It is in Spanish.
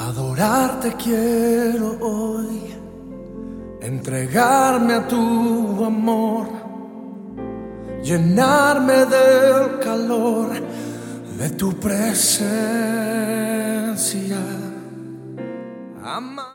Adorarte quiero hoy, entregarme a tu amor, llenarme del calor de tu presencia.